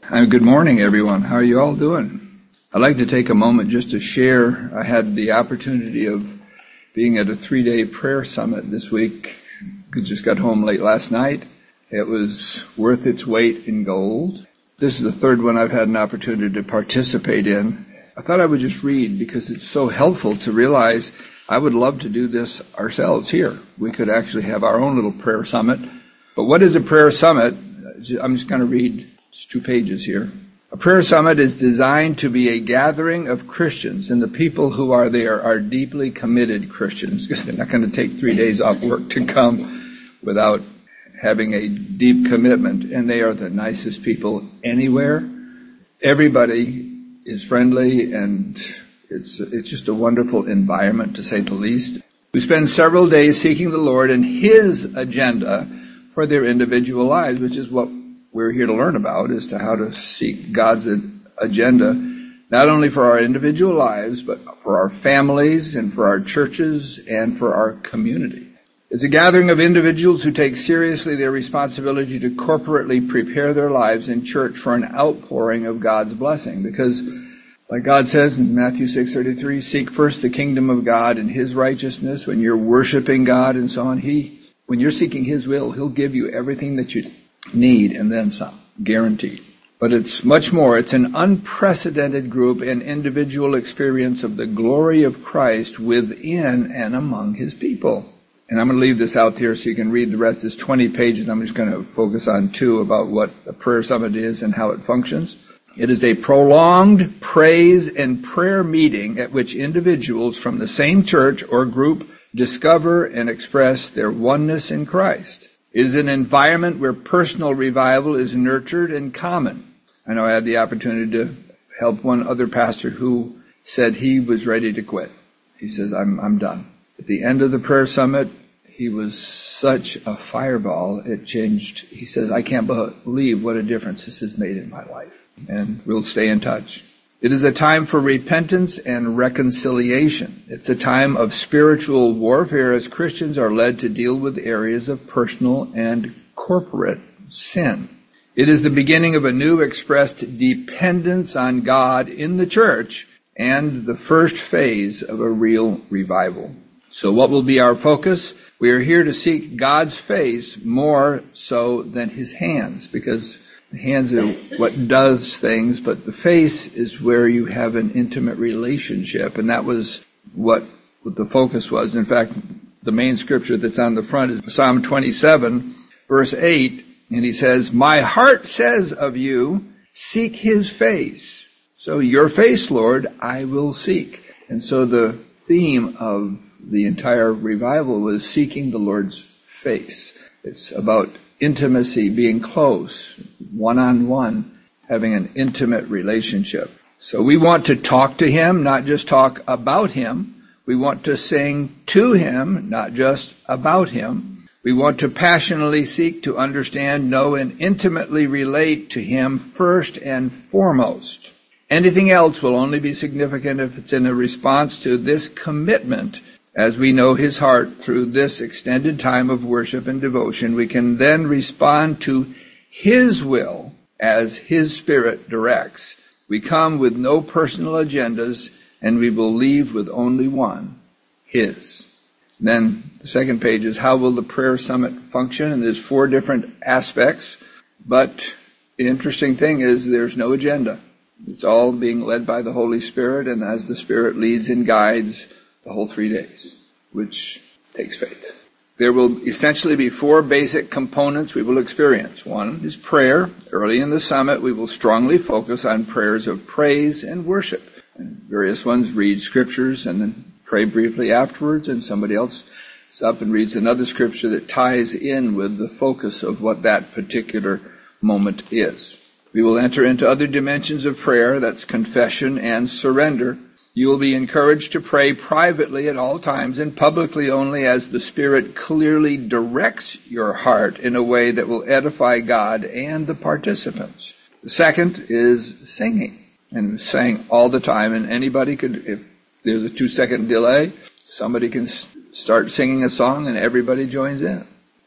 Good morning, everyone. How are you all doing? I'd like to take a moment just to share. I had the opportunity of being at a 3-day prayer summit this week. I just got home late last night. It was worth its weight in gold. This is the third one I've had an opportunity to participate in. I thought I would just read because it's so helpful to realize I would love to do this ourselves here. We could actually have our own little prayer summit. But what is a prayer summit? I'm just going to read 2 pages here. A prayer summit is designed to be a gathering of Christians, and the people who are there are deeply committed Christians, because they're not going to take 3 days off work to come without having a deep commitment. And they are the nicest people anywhere. Everybody is friendly, and it's just a wonderful environment, to say the least. We spend several days seeking the Lord and His agenda for their individual lives, which is what we're here to learn about, as to how to seek God's agenda, not only for our individual lives, but for our families and for our churches and for our community. It's a gathering of individuals who take seriously their responsibility to corporately prepare their lives in church for an outpouring of God's blessing. Because, like God says in Matthew 6:33, seek first the kingdom of God and His righteousness. When you're worshiping God and so on, when you're seeking His will, He'll give you everything that you need and then some, guaranteed. But it's much more. It's an unprecedented group and individual experience of the glory of Christ within and among His people. And I'm going to leave this out here so you can read the rest. It's 20 pages. I'm just going to focus on 2 about what a prayer summit is and how it functions. It is a prolonged praise and prayer meeting at which individuals from the same church or group discover and express their oneness in Christ. It is an environment where personal revival is nurtured and common. I know I had the opportunity to help one other pastor who said he was ready to quit. He says, I'm done. At the end of the prayer summit, he was such a fireball, it changed. He says, I can't believe what a difference this has made in my life. And we'll stay in touch. It is a time for repentance and reconciliation. It's a time of spiritual warfare as Christians are led to deal with areas of personal and corporate sin. It is the beginning of a new expressed dependence on God in the church and the first phase of a real revival. So what will be our focus? We are here to seek God's face more so than His hands, because the hands are what does things, but the face is where you have an intimate relationship, and that was what the focus was. In fact, the main scripture that's on the front is Psalm 27, verse 8, and he says, my heart says of you, seek His face. So your face, Lord, I will seek. And so the theme of the entire revival was seeking the Lord's face. It's about intimacy, being close, one-on-one, having an intimate relationship. So we want to talk to Him, not just talk about Him. We want to sing to Him, not just about Him. We want to passionately seek to understand, know, and intimately relate to Him first and foremost. Anything else will only be significant if it's in a response to this commitment. As we know His heart through this extended time of worship and devotion, we can then respond to His will as His Spirit directs. We come with no personal agendas, and we will leave with only one, His. Then the second page is how will the prayer summit function? And there's 4 different aspects, but the interesting thing is there's no agenda. It's all being led by the Holy Spirit, and as the Spirit leads and guides, the whole 3 days, which takes faith. There will essentially be 4 basic components we will experience. 1 is prayer. Early in the summit, we will strongly focus on prayers of praise and worship. And various ones read scriptures and then pray briefly afterwards, and somebody else is up and reads another scripture that ties in with the focus of what that particular moment is. We will enter into other dimensions of prayer, that's confession and surrender. You will be encouraged to pray privately at all times and publicly only as the Spirit clearly directs your heart in a way that will edify God and the participants. The second is singing, and sang all the time, and anybody could, if there's a 2-second delay, somebody can start singing a song and everybody joins in.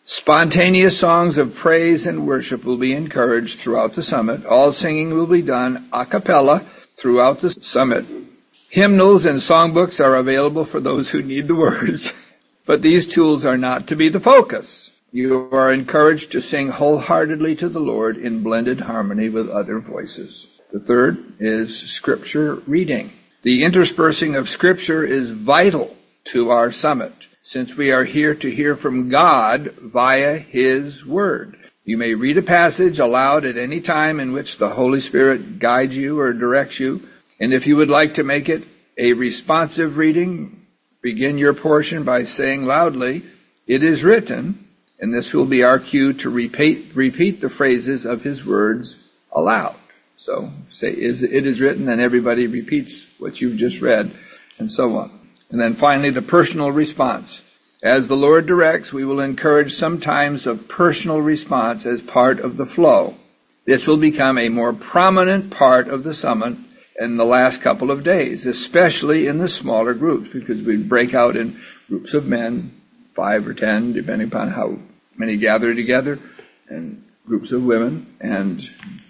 Spontaneous songs of praise and worship will be encouraged throughout the summit. All singing will be done a cappella throughout the summit. Hymnals and songbooks are available for those who need the words, but these tools are not to be the focus. You are encouraged to sing wholeheartedly to the Lord in blended harmony with other voices. The third is Scripture reading. The interspersing of Scripture is vital to our summit, since we are here to hear from God via His Word. You may read a passage aloud at any time in which the Holy Spirit guides you or directs you. And if you would like to make it a responsive reading, begin your portion by saying loudly, "It is written," and this will be our cue to repeat the phrases of His words aloud. So say, "It is written," and everybody repeats what you've just read, and so on. And then finally, the personal response. As the Lord directs, we will encourage some times of personal response as part of the flow. This will become a more prominent part of the summit in the last couple of days, especially in the smaller groups, because we break out in groups of men, 5 or 10, depending upon how many gather together, and groups of women, and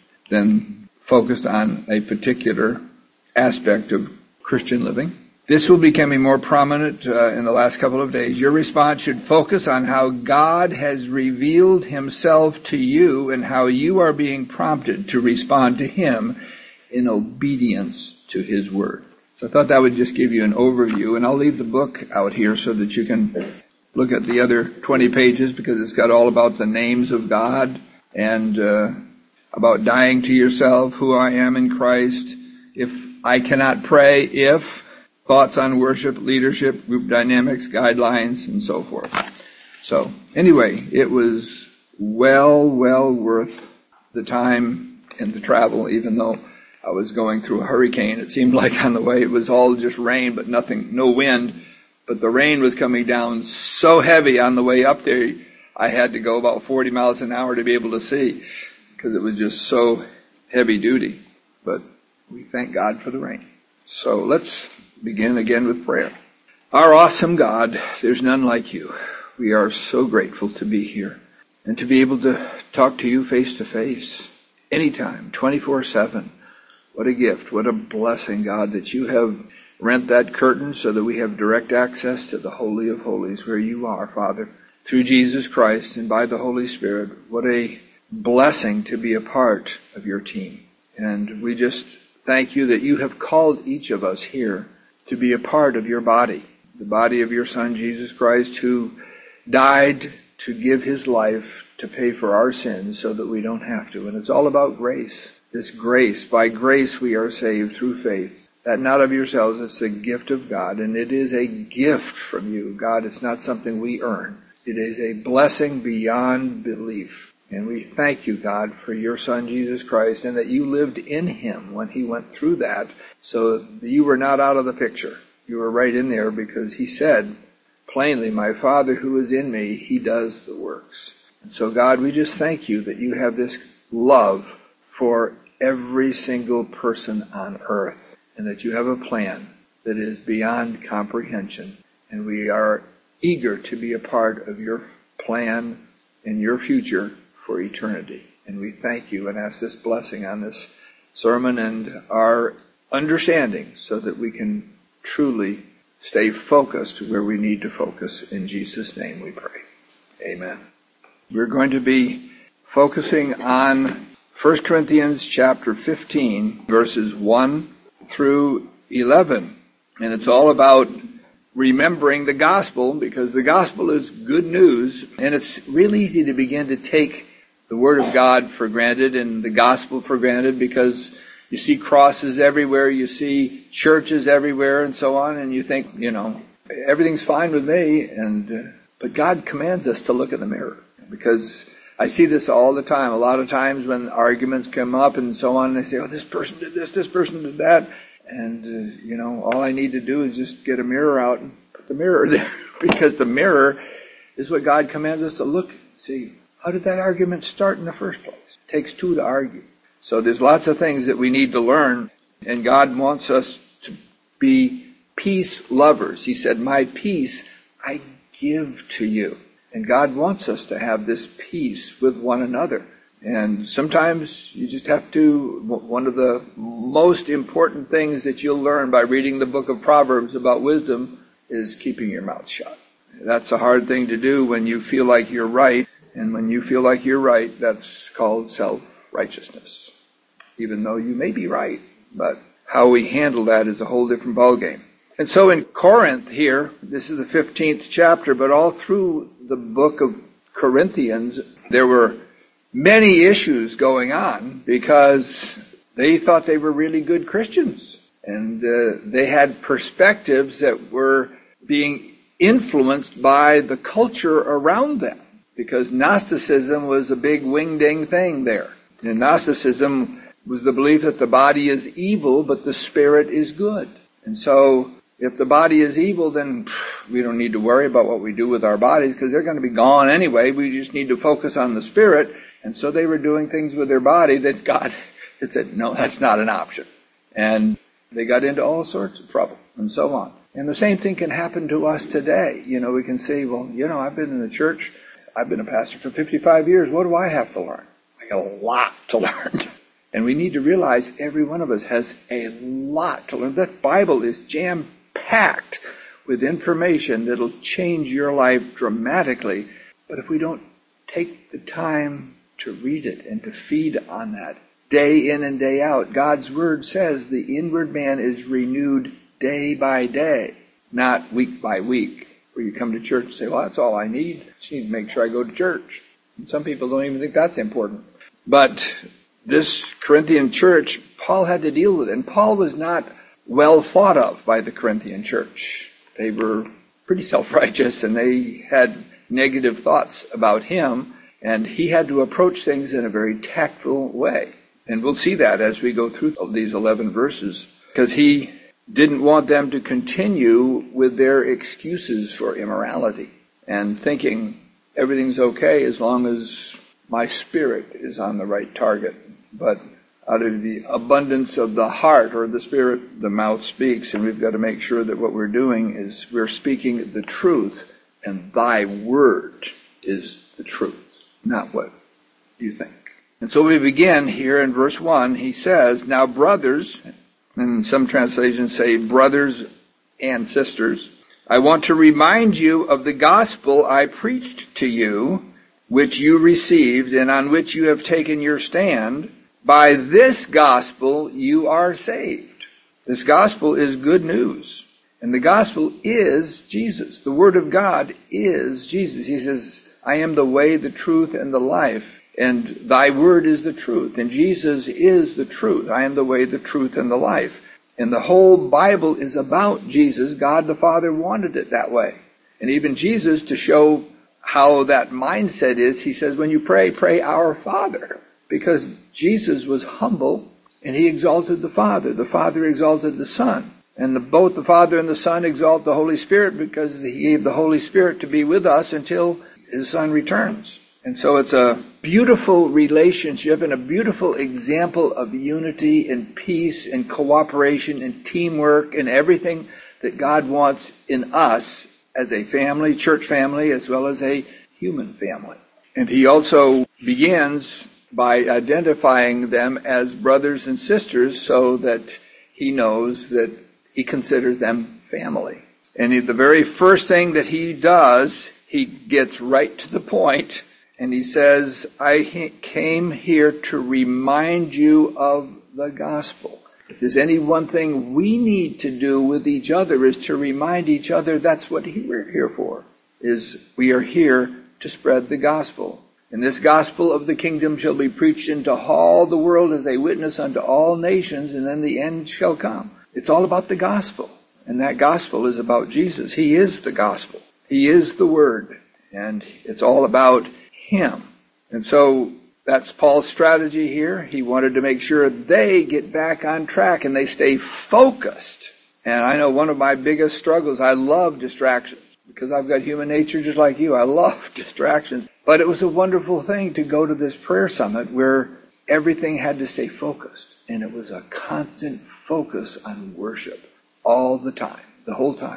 then focused on a particular aspect of Christian living. This will become more prominent in the last couple of days. Your response should focus on how God has revealed Himself to you and how you are being prompted to respond to Him in obedience to His Word. So I thought that would just give you an overview, and I'll leave the book out here so that you can look at the other 20 pages, because it's got all about the names of God and about dying to yourself, who I am in Christ, if I cannot pray, thoughts on worship, leadership, group dynamics, guidelines, and so forth. So anyway, it was well worth the time and the travel, even though I was going through a hurricane. It seemed like on the way it was all just rain, but nothing, no wind. But the rain was coming down so heavy on the way up there, I had to go about 40 miles an hour to be able to see, because it was just so heavy duty. But we thank God for the rain. So let's begin again with prayer. Our awesome God, there's none like you. We are so grateful to be here and to be able to talk to you face to face, anytime, 24/7. What a gift, what a blessing, God, that you have rent that curtain so that we have direct access to the Holy of Holies, where you are, Father, through Jesus Christ and by the Holy Spirit. What a blessing to be a part of your team. And we just thank you that you have called each of us here to be a part of your body, the body of your Son, Jesus Christ, who died to give His life to pay for our sins so that we don't have to. And it's all about grace. This grace, by grace we are saved through faith. That not of yourselves, it's a gift of God, and it is a gift from you, God. It's not something we earn. It is a blessing beyond belief. And we thank you, God, for your Son, Jesus Christ, and that you lived in Him when He went through that, so you were not out of the picture. You were right in there, because He said plainly, "My Father who is in me, He does the works." And so, God, we just thank you that you have this love for every single person on earth, and that you have a plan that is beyond comprehension. And we are eager to be a part of your plan and your future for eternity. And we thank you and ask this blessing on this sermon and our understanding, so that we can truly stay focused where we need to focus. In Jesus' name we pray. Amen. We're going to be focusing on 1 Corinthians chapter 15, verses 1 through 11. And it's all about remembering the gospel, because the gospel is good news, and it's real easy to begin to take the Word of God for granted and the gospel for granted, because you see crosses everywhere, you see churches everywhere, and so on, and you think, everything's fine with me. But God commands us to look in the mirror, because I see this all the time. A lot of times when arguments come up and so on, they say, "Oh, this person did this person did that," and all I need to do is just get a mirror out and put the mirror there, because the mirror is what God commands us to look, see. How did that argument start in the first place? It takes two to argue. So there's lots of things that we need to learn, and God wants us to be peace lovers. He said, "My peace I give to you." And God wants us to have this peace with one another. And sometimes you just have to, one of the most important things that you'll learn by reading the book of Proverbs about wisdom is keeping your mouth shut. That's a hard thing to do when you feel like you're right. And when you feel like you're right, that's called self-righteousness. Even though you may be right, but how we handle that is a whole different ballgame. And so in Corinth here, this is the 15th chapter, but all through the book of Corinthians, there were many issues going on because they thought they were really good Christians. And they had perspectives that were being influenced by the culture around them. Because Gnosticism was a big wing-ding thing there. And Gnosticism was the belief that the body is evil, but the spirit is good. And so if the body is evil, then we don't need to worry about what we do with our bodies because they're going to be gone anyway. We just need to focus on the spirit. And so they were doing things with their body that God had said, no, that's not an option. And they got into all sorts of trouble and so on. And the same thing can happen to us today. We can say, well, I've been in the church. I've been a pastor for 55 years. What do I have to learn? I got a lot to learn. And we need to realize every one of us has a lot to learn. That Bible is jam-packed with information that'll change your life dramatically. But if we don't take the time to read it and to feed on that day in and day out, God's Word says the inward man is renewed day by day, not week by week. Where you come to church and say, well, that's all I need. I just need to make sure I go to church. And some people don't even think that's important. But this Corinthian church, Paul had to deal with it. And Paul was not well thought of by the Corinthian church. They were pretty self-righteous and they had negative thoughts about him. And he had to approach things in a very tactful way. And we'll see that as we go through these 11 verses. Because he didn't want them to continue with their excuses for immorality and thinking everything's okay as long as my spirit is on the right target. But out of the abundance of the heart or the spirit, the mouth speaks, and we've got to make sure that what we're doing is we're speaking the truth, and thy word is the truth, not what you think. And so we begin here in verse 1. He says, now brothers, and some translations say brothers and sisters, I want to remind you of the gospel I preached to you, which you received and on which you have taken your stand. By this gospel you are saved. This gospel is good news. And the gospel is Jesus. The word of God is Jesus. He says, I am the way, the truth, and the life. And thy word is the truth. And Jesus is the truth. I am the way, the truth, and the life. And the whole Bible is about Jesus. God the Father wanted it that way. And even Jesus, to show how that mindset is, he says, when you pray, pray our Father. Because Jesus was humble and he exalted the Father. The Father exalted the Son. And both the Father and the Son exalt the Holy Spirit because he gave the Holy Spirit to be with us until his Son returns. And so it's a beautiful relationship and a beautiful example of unity and peace and cooperation and teamwork and everything that God wants in us as a family, church family, as well as a human family. And he also begins by identifying them as brothers and sisters so that he knows that he considers them family. And the very first thing that he does, he gets right to the point. And he says, I came here to remind you of the gospel. If there's any one thing we need to do with each other is to remind each other that's what we're here for, is we are here to spread the gospel. And this gospel of the kingdom shall be preached into all the world as a witness unto all nations, and then the end shall come. It's all about the gospel. And that gospel is about Jesus. He is the gospel. He is the word. And it's all about him. And so that's Paul's strategy here. He wanted to make sure they get back on track and they stay focused. And I know one of my biggest struggles, I love distractions because I've got human nature just like you. I love distractions. But it was a wonderful thing to go to this prayer summit where everything had to stay focused. And it was a constant focus on worship all the time, the whole time.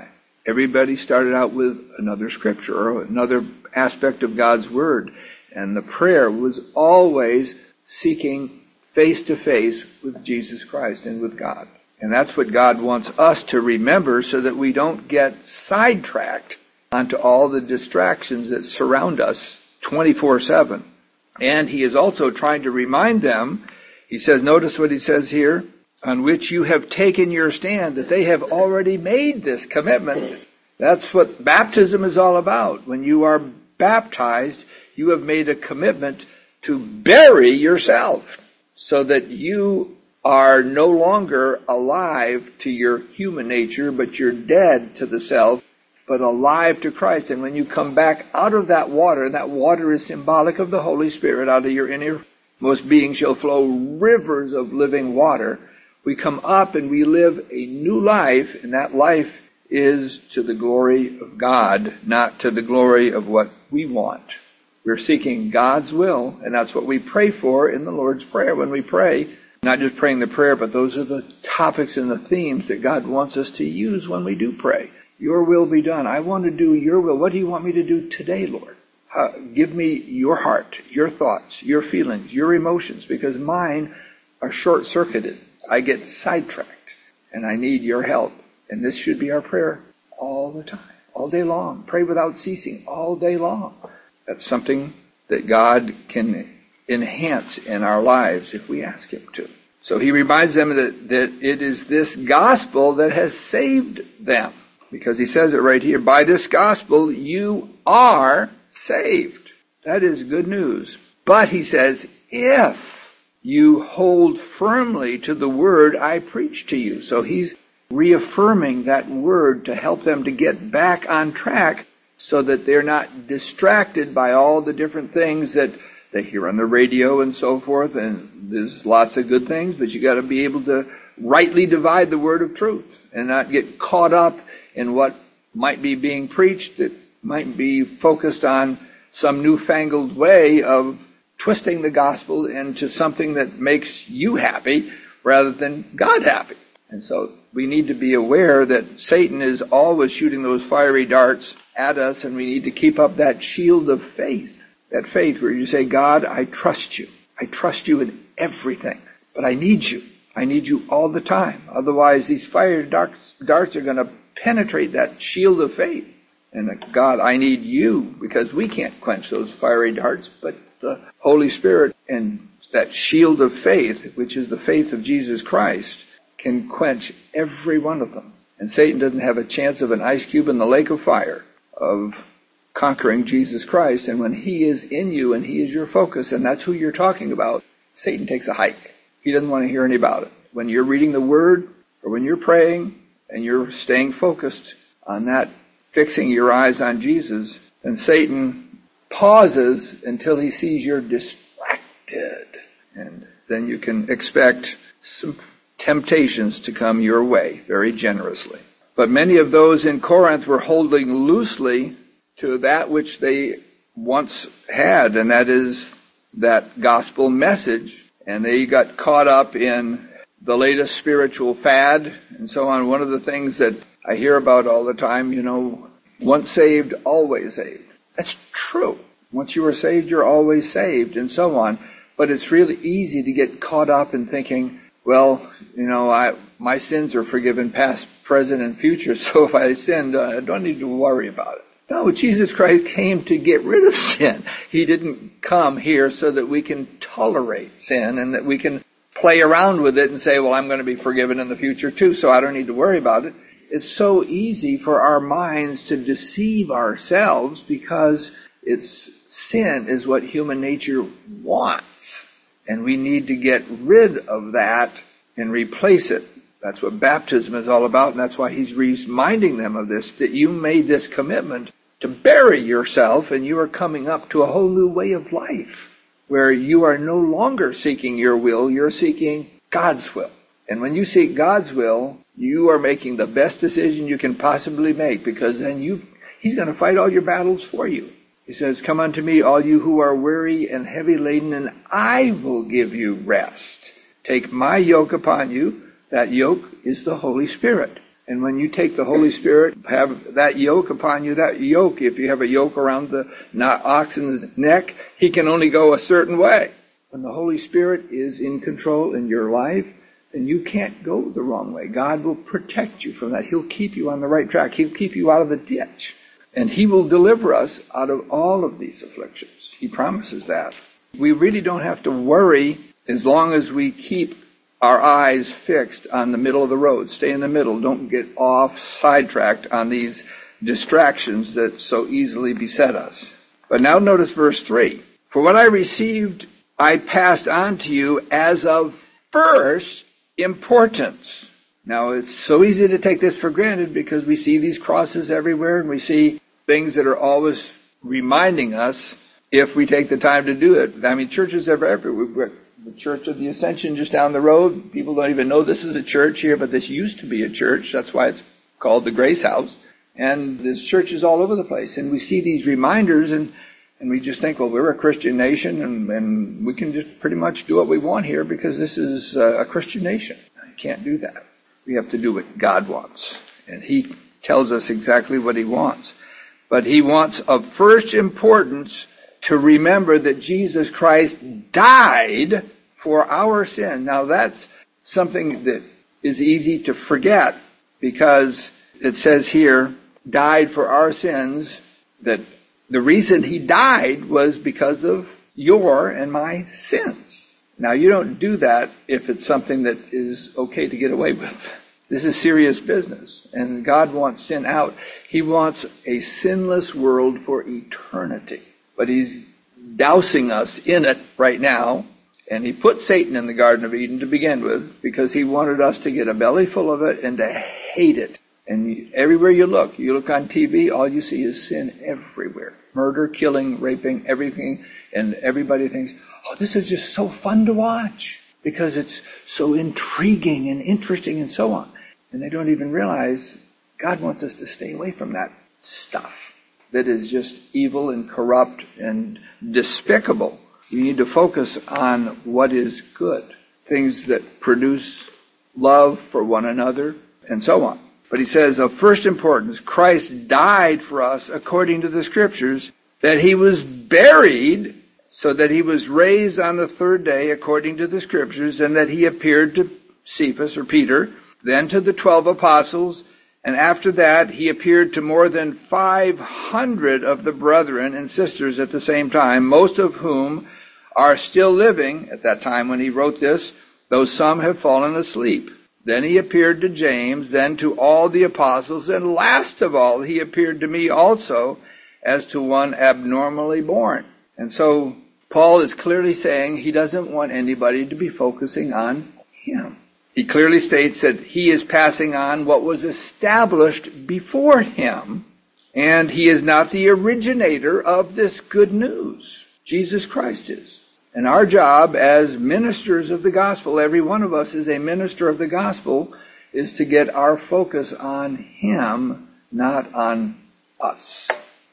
Everybody started out with another scripture or another aspect of God's Word. And the prayer was always seeking face to face with Jesus Christ and with God. And that's what God wants us to remember so that we don't get sidetracked onto all the distractions that surround us 24/7. And he is also trying to remind them, he says, notice what he says here, on which you have taken your stand, that they have already made this commitment. That's what baptism is all about. When you are baptized, you have made a commitment to bury yourself so that you are no longer alive to your human nature, but you're dead to the self, but alive to Christ. And when you come back out of that water, and that water is symbolic of the Holy Spirit, out of your innermost being shall flow rivers of living water. We come up and we live a new life, and that life is to the glory of God, not to the glory of what we want. We're seeking God's will, and that's what we pray for in the Lord's Prayer. When we pray, not just praying the prayer, but those are the topics and the themes that God wants us to use when we do pray. Your will be done. I want to do your will. What do you want me to do today, Lord? Give me your heart, your thoughts, your feelings, your emotions, because mine are short-circuited. I get sidetracked, and I need your help. And this should be our prayer all the time, all day long. Pray without ceasing all day long. That's something that God can enhance in our lives if we ask Him to. So he reminds them that it is this gospel that has saved them. Because he says it right here, by this gospel you are saved. That is good news. But he says, if you hold firmly to the word I preach to you. So he's reaffirming that word to help them to get back on track so that they're not distracted by all the different things that they hear on the radio and so forth. And there's lots of good things, but you got to be able to rightly divide the word of truth and not get caught up in what might be being preached that might be focused on some newfangled way of twisting the gospel into something that makes you happy rather than God happy. And so we need to be aware that Satan is always shooting those fiery darts at us, and we need to keep up that shield of faith. That faith where you say, God, I trust you. I trust you in everything, but I need you. I need you all the time. Otherwise, these fiery darts are going to penetrate that shield of faith. And God, I need you, because we can't quench those fiery darts, but the Holy Spirit and that shield of faith, which is the faith of Jesus Christ, can quench every one of them. And Satan doesn't have a chance of an ice cube in the lake of fire of conquering Jesus Christ. And when he is in you and he is your focus, and that's who you're talking about, Satan takes a hike. He doesn't want to hear any about it. When you're reading the Word or when you're praying and you're staying focused on that, fixing your eyes on Jesus, then Satan pauses until he sees you're distracted. And then you can expect some temptations to come your way very generously. But many of those in Corinth were holding loosely to that which they once had, and that is that gospel message. And they got caught up in the latest spiritual fad and so on. One of the things that I hear about all the time, once saved, always saved. That's true. Once you are saved, you're always saved and so on. But it's really easy to get caught up in thinking, well, my sins are forgiven past, present, and future, so if I sinned, I don't need to worry about it. No, Jesus Christ came to get rid of sin. He didn't come here so that we can tolerate sin and that we can play around with it and say, well, I'm going to be forgiven in the future too, so I don't need to worry about it. It's so easy for our minds to deceive ourselves because sin is what human nature wants. And we need to get rid of that and replace it. That's what baptism is all about, and that's why he's reminding them of this, that you made this commitment to bury yourself, and you are coming up to a whole new way of life, where you are no longer seeking your will, you're seeking God's will. And when you seek God's will, you are making the best decision you can possibly make, because then he's going to fight all your battles for you. He says, come unto me, all you who are weary and heavy laden, and I will give you rest. Take my yoke upon you. That yoke is the Holy Spirit. And when you take the Holy Spirit, have that yoke upon you, that yoke, if you have a yoke around the oxen's neck, he can only go a certain way. When the Holy Spirit is in control in your life, then you can't go the wrong way. God will protect you from that. He'll keep you on the right track. He'll keep you out of the ditch. And he will deliver us out of all of these afflictions. He promises that. We really don't have to worry as long as we keep our eyes fixed on the middle of the road. Stay in the middle. Don't get off sidetracked on these distractions that so easily beset us. But now notice verse 3. For what I received, I passed on to you as of first importance. Now, it's so easy to take this for granted because we see these crosses everywhere and we see things that are always reminding us if we take the time to do it. I mean, churches are everywhere. The Church of the Ascension just down the road. People don't even know this is a church here, but this used to be a church. That's why it's called the Grace House. And there's churches all over the place. And we see these reminders and we just think, well, we're a Christian nation and we can just pretty much do what we want here because this is a Christian nation. You can't do that. We have to do what God wants. And he tells us exactly what he wants. But he wants of first importance to remember that Jesus Christ died for our sin. Now that's something that is easy to forget because it says here, died for our sins, that the reason he died was because of your and my sins. Now you don't do that if it's something that is okay to get away with. This is serious business, and God wants sin out. He wants a sinless world for eternity. But he's dousing us in it right now, and he put Satan in the Garden of Eden to begin with because he wanted us to get a belly full of it and to hate it. And everywhere you look on TV, all you see is sin everywhere. Murder, killing, raping, everything, and everybody thinks, oh, this is just so fun to watch because it's so intriguing and interesting and so on. And they don't even realize God wants us to stay away from that stuff that is just evil and corrupt and despicable. You need to focus on what is good, things that produce love for one another and so on. But he says, of first importance, Christ died for us according to the Scriptures, that he was buried, so that he was raised on the third day according to the Scriptures, and that he appeared to Cephas, or Peter, then to the 12 apostles, and after that he appeared to more than 500 of the brethren and sisters at the same time, most of whom are still living at that time when he wrote this, though some have fallen asleep. Then he appeared to James, then to all the apostles, and last of all he appeared to me also as to one abnormally born. And so Paul is clearly saying he doesn't want anybody to be focusing on him. He clearly states that he is passing on what was established before him, and he is not the originator of this good news. Jesus Christ is. And our job as ministers of the gospel, every one of us is a minister of the gospel, is to get our focus on him, not on us.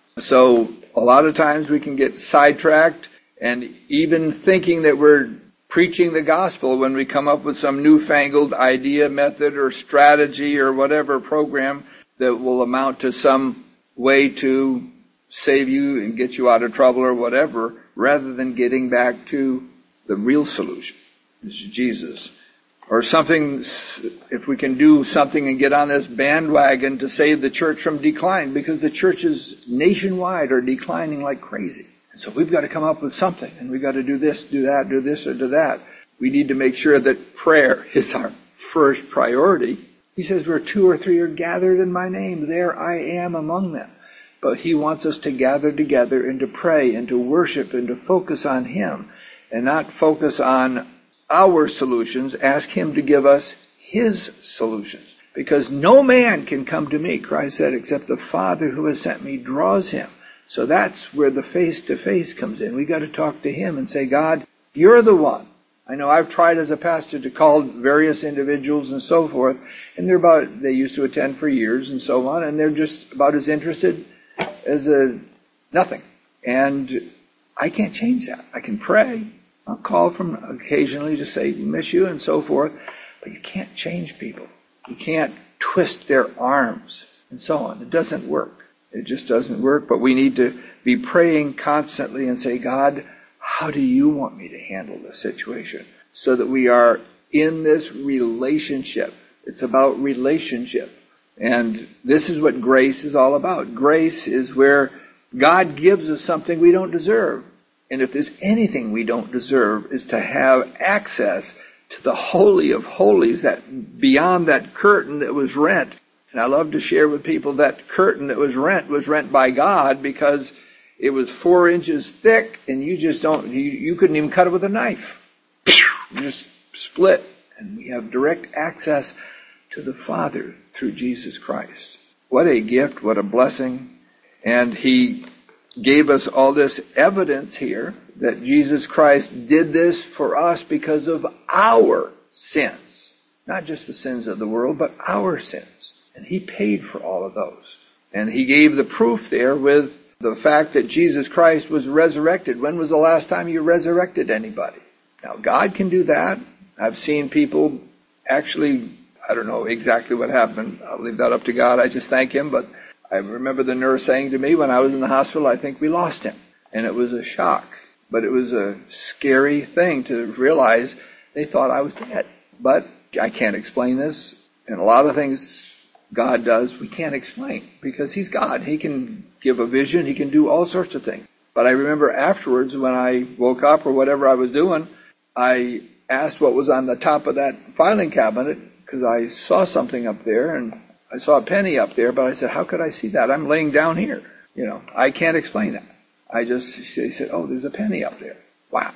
So a lot of times we can get sidetracked and even thinking that we're preaching the gospel when we come up with some newfangled idea, method, or strategy or whatever program that will amount to some way to save you and get you out of trouble or whatever, rather than getting back to the real solution, which is Jesus. Or something, if we can do something and get on this bandwagon to save the church from decline, because the churches nationwide are declining like crazy. And so we've got to come up with something, and we've got to do this, do that, do this, or do that. We need to make sure that prayer is our first priority. He says, where 2 or 3 are gathered in my name, there I am among them. But he wants us to gather together and to pray and to worship and to focus on him and not focus on our solutions. Ask him to give us his solutions. Because no man can come to me, Christ said, except the Father who has sent me draws him. So that's where the face-to-face comes in. We got to talk to him and say, God, you're the one. I know I've tried as a pastor to call various individuals and so forth, and they used to attend for years and so on, and they're just about as interested as nothing. And I can't change that. I can pray. I'll call from occasionally to say, miss you and so forth, but you can't change people. You can't twist their arms and so on. It doesn't work. It just doesn't work. But we need to be praying constantly and say, God, how do you want me to handle this situation? So that we are in this relationship. It's about relationship. And this is what grace is all about. Grace is where God gives us something we don't deserve. And if there's anything we don't deserve, is to have access to the Holy of Holies, that beyond that curtain that was rent. And I love to share with people that curtain that was rent by God, because it was 4 inches thick, and you couldn't even cut it with a knife. You just split. And we have direct access to the Father through Jesus Christ. What a gift, what a blessing. And He gave us all this evidence here that Jesus Christ did this for us because of our sins. Not just the sins of the world, but our sins. And He paid for all of those. And He gave the proof there with the fact that Jesus Christ was resurrected. When was the last time you resurrected anybody? Now, God can do that. I've seen people actually, I don't know exactly what happened. I'll leave that up to God. I just thank Him. But I remember the nurse saying to me when I was in the hospital, I think we lost him. And it was a shock. But it was a scary thing to realize they thought I was dead. But I can't explain this. And a lot of things God does, we can't explain. Because He's God. He can give a vision. He can do all sorts of things. But I remember afterwards when I woke up or whatever I was doing, I asked what was on the top of that filing cabinet, because I saw something up there, and I saw a penny up there, but I said, how could I see that? I'm laying down here. I can't explain that. They said, oh, there's a penny up there. Wow.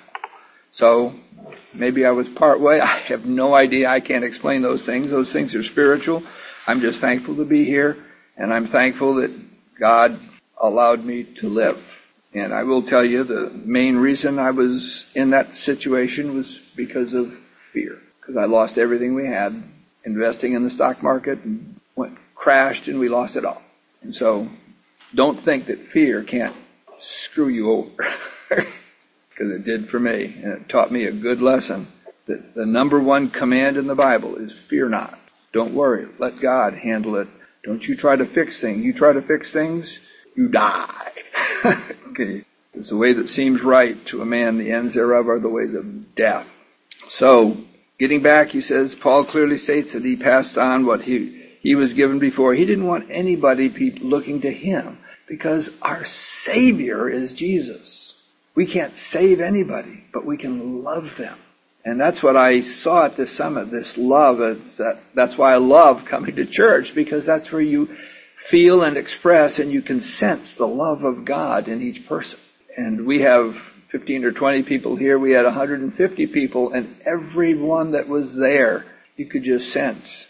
So maybe I was part way. I have no idea. I can't explain those things. Those things are spiritual. I'm just thankful to be here, and I'm thankful that God allowed me to live. And I will tell you, the main reason I was in that situation was because of fear. Because I lost everything we had investing in the stock market, and crashed, and we lost it all. And so don't think that fear can't screw you over. Because it did for me. And it taught me a good lesson. That the number one command in the Bible is fear not. Don't worry. Let God handle it. Don't you try to fix things. You try to fix things, you die. Okay. It's the way that seems right to a man. The ends thereof are the ways of death. So, getting back, he says, Paul clearly states that he passed on what he was given before. He didn't want anybody looking to him, because our Savior is Jesus. We can't save anybody, but we can love them. And that's what I saw at this summit, this love. That's why I love coming to church, because that's where you feel and express and you can sense the love of God in each person. And we have 15 or 20 people here. We had 150 people, and everyone that was there, you could just sense.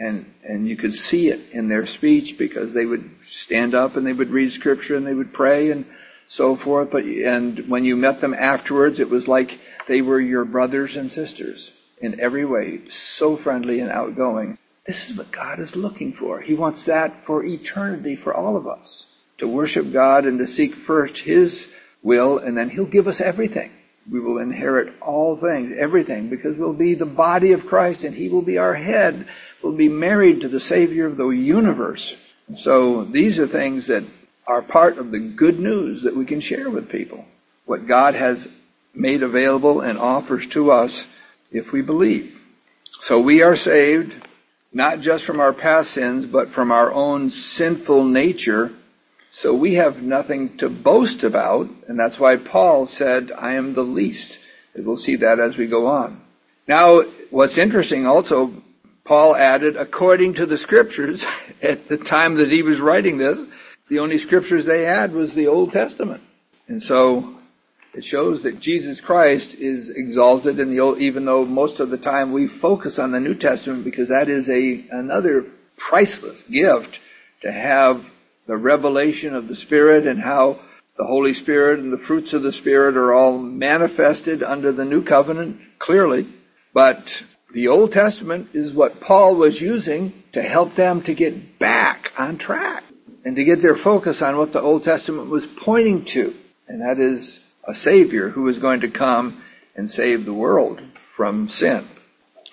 And you could see it in their speech, because they would stand up and they would read scripture and they would pray and so forth. And when you met them afterwards, it was like they were your brothers and sisters in every way, so friendly and outgoing. This is what God is looking for. He wants that for eternity for all of us, to worship God and to seek first His will, and then He'll give us everything. We will inherit all things, everything, because we'll be the body of Christ and He will be our head. We'll be married to the Savior of the universe. So these are things that are part of the good news that we can share with people. What God has made available and offers to us if we believe. So we are saved not just from our past sins, but from our own sinful nature. So we have nothing to boast about, and that's why Paul said, I am the least. And we'll see that as we go on. Now, what's interesting also, Paul added, according to the Scriptures, at the time that he was writing this, the only Scriptures they had was the Old Testament. And so it shows that Jesus Christ is exalted in the Old, even though most of the time we focus on the New Testament, because that is another priceless gift to have the revelation of the Spirit and how the Holy Spirit and the fruits of the Spirit are all manifested under the New Covenant clearly. But the Old Testament is what Paul was using to help them to get back on track and to get their focus on what the Old Testament was pointing to. And that is a Savior who is going to come and save the world from sin.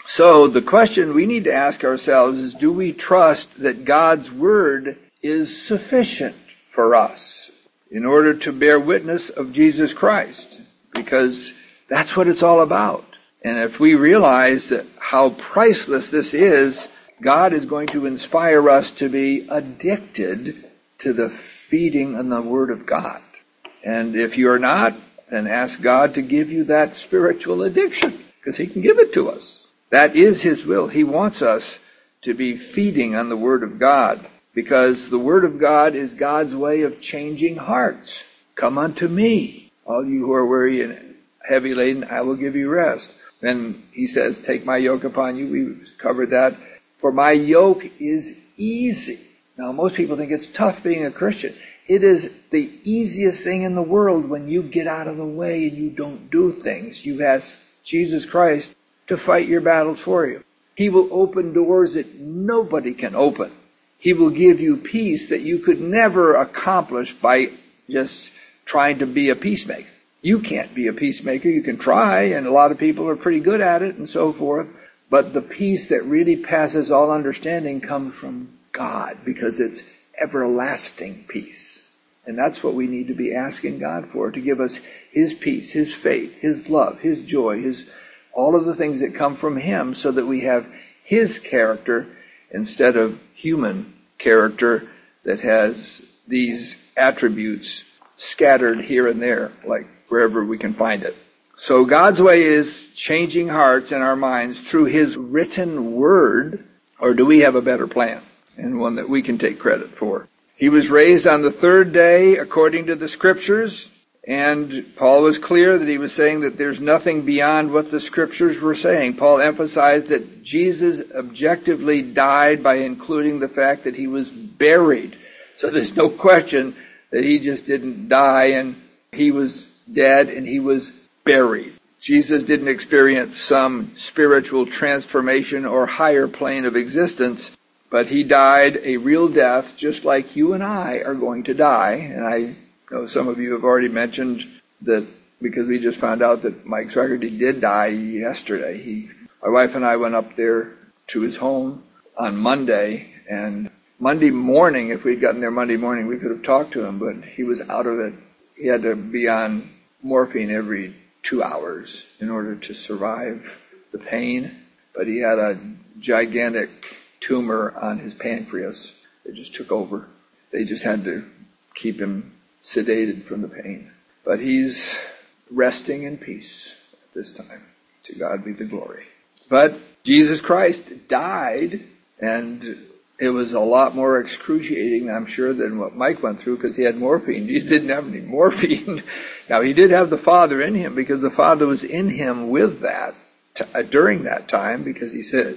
So the question we need to ask ourselves is, do we trust that God's Word is sufficient for us in order to bear witness of Jesus Christ? Because that's what it's all about. And if we realize that how priceless this is, God is going to inspire us to be addicted to the feeding on the Word of God. And if you're not, then ask God to give you that spiritual addiction, because He can give it to us. That is His will. He wants us to be feeding on the Word of God, because the Word of God is God's way of changing hearts. Come unto me, all you who are weary and heavy laden, I will give you rest. Then He says, take my yoke upon you. We covered that. For my yoke is easy. Now, most people think it's tough being a Christian. It is the easiest thing in the world when you get out of the way and you don't do things. You ask Jesus Christ to fight your battles for you. He will open doors that nobody can open. He will give you peace that you could never accomplish by just trying to be a peacemaker. You can't be a peacemaker. You can try, and a lot of people are pretty good at it and so forth. But the peace that really passes all understanding comes from God, because it's everlasting peace. And that's what we need to be asking God for, to give us His peace, His faith, His love, His joy, all of the things that come from Him, so that we have His character instead of human character that has these attributes scattered here and there, like wherever we can find it. So God's way is changing hearts and our minds through His written Word, or do we have a better plan, and one that we can take credit for? He was raised on the third day according to the Scriptures, and Paul was clear that he was saying that there's nothing beyond what the Scriptures were saying. Paul emphasized that Jesus objectively died by including the fact that He was buried. So there's no question that He just didn't die and He was dead and He was buried. Jesus didn't experience some spiritual transformation or higher plane of existence, but He died a real death, just like you and I are going to die. And I know some of you have already mentioned that, because we just found out that Mike Swaggerty did die yesterday. My wife and I went up there to his home on Monday, and Monday morning, if we'd gotten there Monday morning, we could have talked to him, but he was out of it. He had to be on morphine every 2 hours in order to survive the pain, but he had a gigantic tumor on his pancreas. It just took over. They just had to keep him sedated from the pain. But he's resting in peace at this time. To God be the glory. But Jesus Christ died, and it was a lot more excruciating, I'm sure, than what Mike went through, because he had morphine. Jesus didn't have any morphine. Now, he did have the Father in him, because the Father was in him with that during that time, because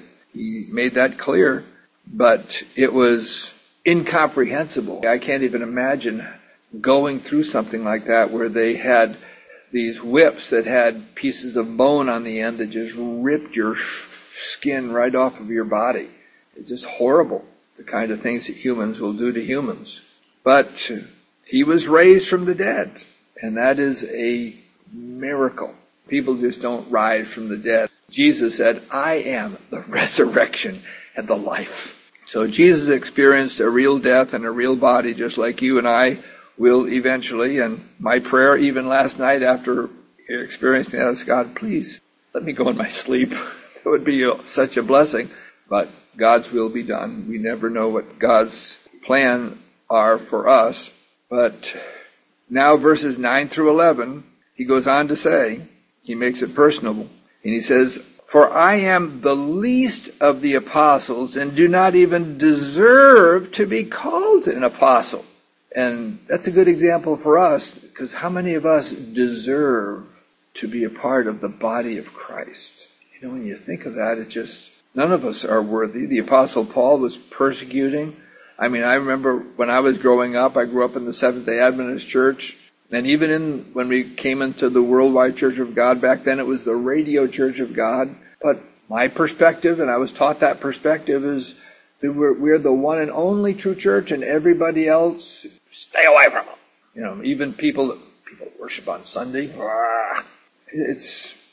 he made that clear. But it was incomprehensible. I can't even imagine going through something like that, where they had these whips that had pieces of bone on the end that just ripped your skin right off of your body. It's just horrible, the kind of things that humans will do to humans. But He was raised from the dead, and that is a miracle. People just don't rise from the dead. Jesus said, I am the resurrection and the life. So Jesus experienced a real death and a real body, just like you and I will eventually. And my prayer, even last night after experiencing that, is, God, please let me go in my sleep. That would be such a blessing. But God's will be done. We never know what God's plan are for us. But now verses 9 through 11, he goes on to say, he makes it personal. And he says, for I am the least of the apostles and do not even deserve to be called an apostle. And that's a good example for us, because how many of us deserve to be a part of the body of Christ? You know, when you think of that, it just, none of us are worthy. The Apostle Paul was persecuting. I mean, I remember when I was growing up, I grew up in the Seventh-day Adventist Church. And even when we came into the Worldwide Church of God, back then it was the Radio Church of God. But my perspective, and I was taught that perspective, is that we're the one and only true church, and everybody else, stay away from them. You know, even people worship on Sunday. It's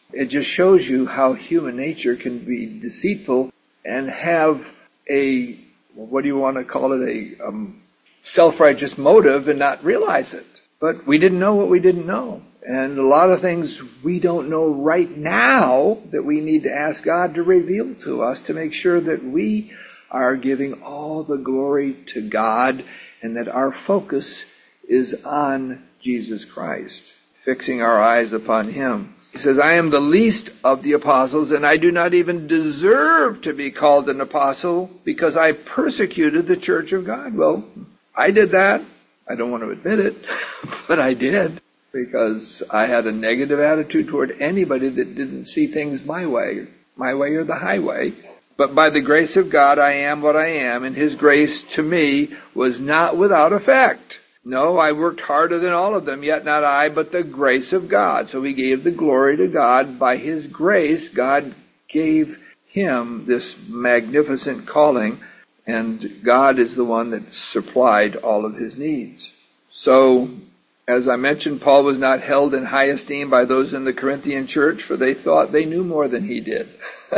It just shows you how human nature can be deceitful and have a, what do you want to call it, a self-righteous motive and not realize it. But we didn't know what we didn't know. And a lot of things we don't know right now that we need to ask God to reveal to us to make sure that we are giving all the glory to God and that our focus is on Jesus Christ, fixing our eyes upon Him. He says, I am the least of the apostles, and I do not even deserve to be called an apostle because I persecuted the church of God. Well, I did that. I don't want to admit it, but I did, because I had a negative attitude toward anybody that didn't see things my way or the highway. But by the grace of God, I am what I am, and His grace to me was not without effect. No, I worked harder than all of them, yet not I, but the grace of God. So he gave the glory to God. By His grace, God gave him this magnificent calling, and God is the one that supplied all of his needs. So, as I mentioned, Paul was not held in high esteem by those in the Corinthian church, for they thought they knew more than he did.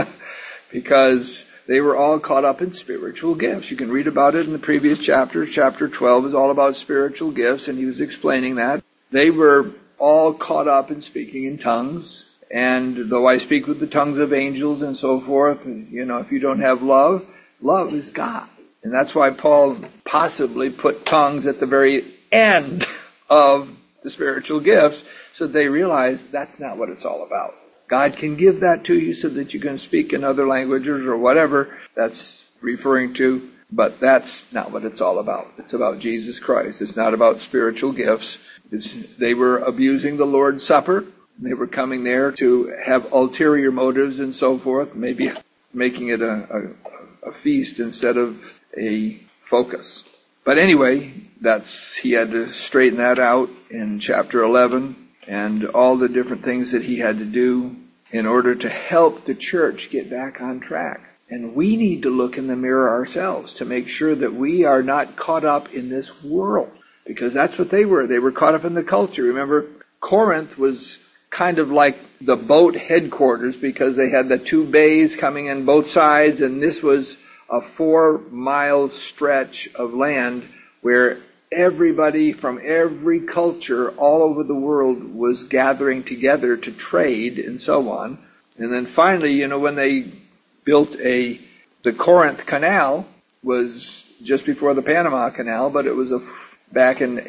Because they were all caught up in spiritual gifts. You can read about it in the previous chapter. Chapter 12 is all about spiritual gifts, and he was explaining that. They were all caught up in speaking in tongues. And though I speak with the tongues of angels and so forth, if you don't have love, love is God. And that's why Paul possibly put tongues at the very end of the spiritual gifts, so they realize that's not what it's all about. God can give that to you so that you can speak in other languages or whatever that's referring to, but that's not what it's all about. It's about Jesus Christ. It's not about spiritual gifts. They were abusing the Lord's Supper. They were coming there to have ulterior motives and so forth, maybe making it a feast instead of a focus. But anyway, he had to straighten that out in chapter 11. And all the different things that he had to do in order to help the church get back on track. And we need to look in the mirror ourselves to make sure that we are not caught up in this world. Because that's what they were. They were caught up in the culture. Remember, Corinth was kind of like the boat headquarters because they had the two bays coming in both sides. And this was a 4-mile stretch of land where everybody from every culture all over the world was gathering together to trade and so on. And then finally, when they built the Corinth Canal was just before the Panama Canal, but it was back in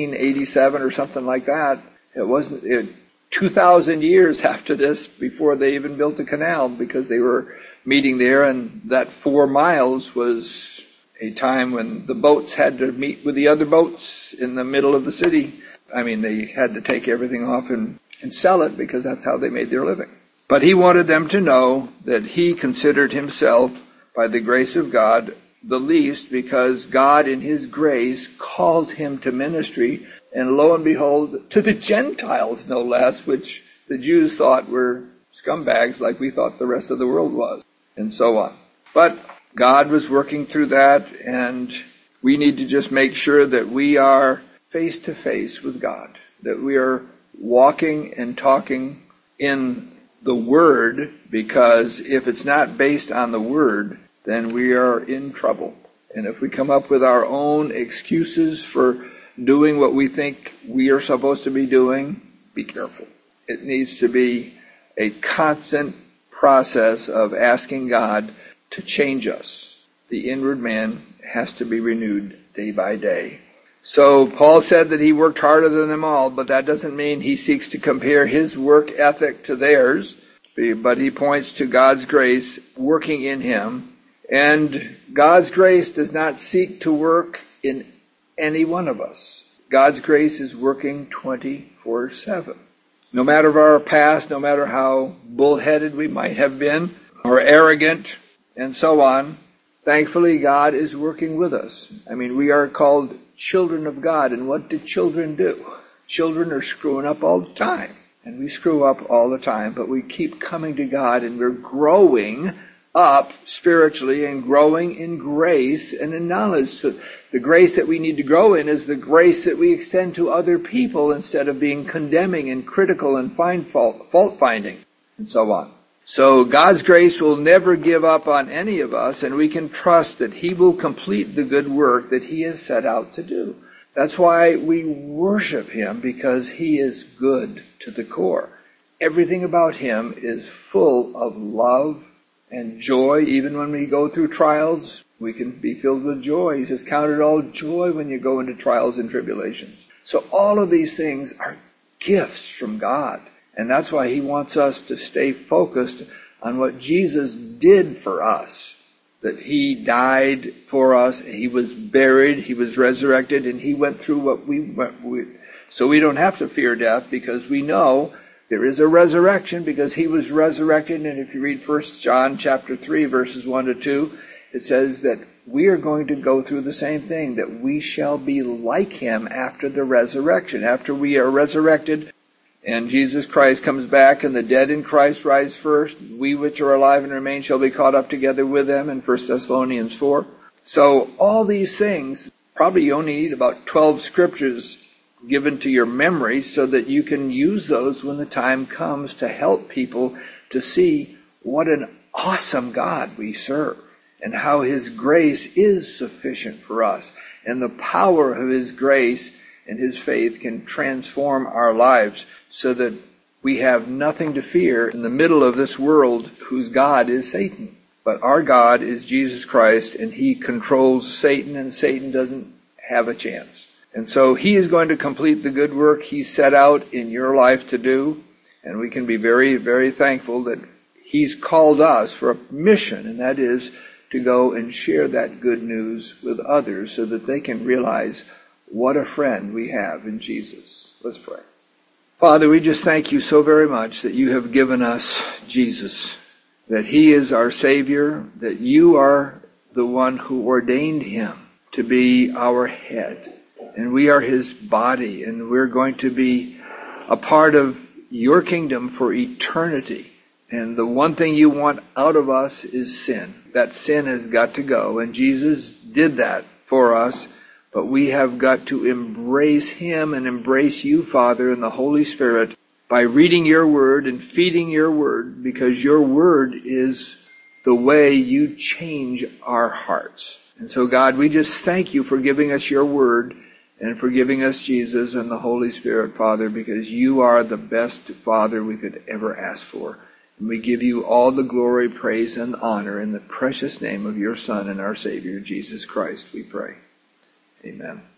1887 or something like that. It wasn't 2,000 years after this before they even built the canal, because they were meeting there, and that 4 miles was a time when the boats had to meet with the other boats in the middle of the city. I mean, they had to take everything off and sell it because that's how they made their living. But he wanted them to know that he considered himself, by the grace of God, the least, because God in His grace called him to ministry, and lo and behold, to the Gentiles no less, which the Jews thought were scumbags like we thought the rest of the world was, and so on. But God was working through that, and we need to just make sure that we are face to face with God, that we are walking and talking in the Word, because if it's not based on the Word, then we are in trouble. And if we come up with our own excuses for doing what we think we are supposed to be doing, be careful. It needs to be a constant process of asking God to change us. The inward man has to be renewed day by day. So Paul said that he worked harder than them all, but that doesn't mean he seeks to compare his work ethic to theirs, but he points to God's grace working in him. And God's grace does not seek to work in any one of us. God's grace is working 24/7. No matter our past, no matter how bullheaded we might have been, or arrogant, and so on, thankfully God is working with us. I mean, we are called children of God, and what do children do? Children are screwing up all the time, and we screw up all the time, but we keep coming to God, and we're growing up spiritually and growing in grace and in knowledge. So the grace that we need to grow in is the grace that we extend to other people instead of being condemning and critical and fault finding. and so on. So God's grace will never give up on any of us, and we can trust that He will complete the good work that He has set out to do. That's why we worship Him, because He is good to the core. Everything about Him is full of love and joy. Even when we go through trials, we can be filled with joy. He says, count it all joy when you go into trials and tribulations. So all of these things are gifts from God. And that's why He wants us to stay focused on what Jesus did for us. That He died for us, He was buried, He was resurrected, and He went through what we went through. So we don't have to fear death, because we know there is a resurrection, because He was resurrected. And if you read 1 John chapter 3, verses 1 to 2, it says that we are going to go through the same thing, that we shall be like Him after the resurrection. After we are resurrected, and Jesus Christ comes back, and the dead in Christ rise first, we which are alive and remain shall be caught up together with them, in 1 Thessalonians 4. So all these things, probably you only need about 12 scriptures given to your memory, so that you can use those when the time comes to help people to see what an awesome God we serve, and how His grace is sufficient for us, and the power of His grace and His faith can transform our lives, so that we have nothing to fear in the middle of this world whose God is Satan. But our God is Jesus Christ, and He controls Satan, and Satan doesn't have a chance. And so He is going to complete the good work He set out in your life to do, and we can be very, very thankful that He's called us for a mission, and that is to go and share that good news with others, so that they can realize what a friend we have in Jesus. Let's pray. Father, we just thank You so very much that You have given us Jesus, that He is our Savior, that You are the one who ordained Him to be our head, and we are His body, and we're going to be a part of Your kingdom for eternity. And the one thing You want out of us is sin. That sin has got to go, and Jesus did that for us. But we have got to embrace Him and embrace You, Father, and the Holy Spirit by reading Your Word and feeding Your Word, because Your Word is the way You change our hearts. And so, God, we just thank You for giving us Your Word and for giving us Jesus and the Holy Spirit, Father, because You are the best Father we could ever ask for. And we give You all the glory, praise, and honor in the precious name of Your Son and our Savior, Jesus Christ, we pray. Amen.